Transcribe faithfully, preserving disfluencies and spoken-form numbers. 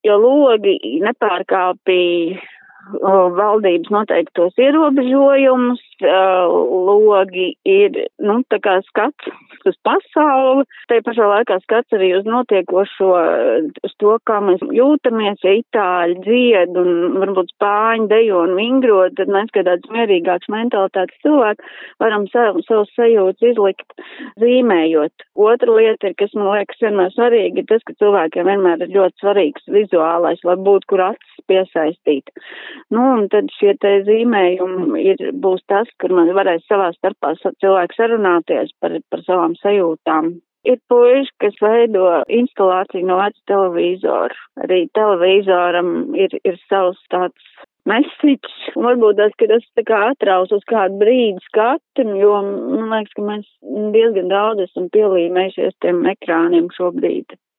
jo logi nepārkāpīja valdības noteiktos ierobežojumus, logi ir, nu, tā kā skats uz pasauli, te pašā laikā skats arī uz notiekošo, uz to, kā mēs jūtamies, ja itāļi dzied un varbūt spāņi dejo un vingro, tad mēs, kā tāds mierīgāks mentalitātes cilvēki, varam savu, savu sajūtu izlikt zīmējot. Otra lieta ir, kas man liekas vienmēr svarīgi, ir tas, ka cilvēkiem vienmēr ir ļoti svarīgs vizuālais, lai būtu kur acis piesaistīt. Nu, un tad šie te zīmējumi ir, būs tas, kur man varēs savā starpā cilvēki sarunāties par, par savām sajūtām. Ir puiši, kas veido instalāciju no veca televīzoru. Arī televizoram ir, ir savs tāds mesiķis. Varbūt tas, ka tas tā kā atraus uz kādu brīdi skatu, jo man liekas, ka mēs diezgan daudz esam pielīmējušies tiem ekrāniem šobrīd.